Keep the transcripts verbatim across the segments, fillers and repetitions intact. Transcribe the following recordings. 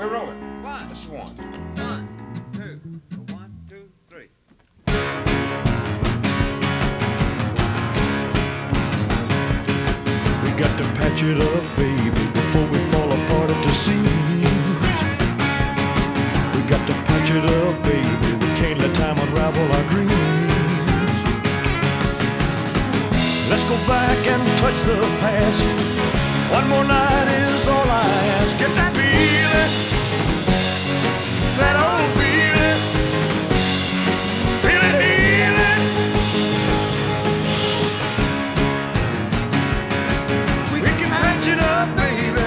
We're rolling. One. This is one. One, two, one, two, three. We got to patch it up, baby, before we fall apart at the seams. We got to patch it up, baby. We can't let time unravel our dreams. Let's go back and touch the past. One more night is all I ask. Get that feeling, that old feeling, feeling, feeling. We can patch it up, baby.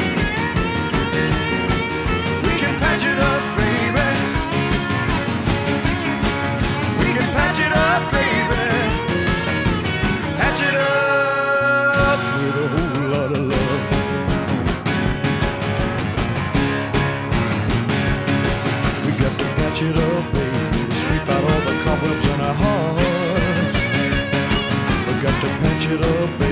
We can patch it up, baby. We can patch it up, baby. Patch it up with a whole lot of love. We got to patch it up, baby. Sweep out all the cobwebs in our hearts. We got to patch it up, baby.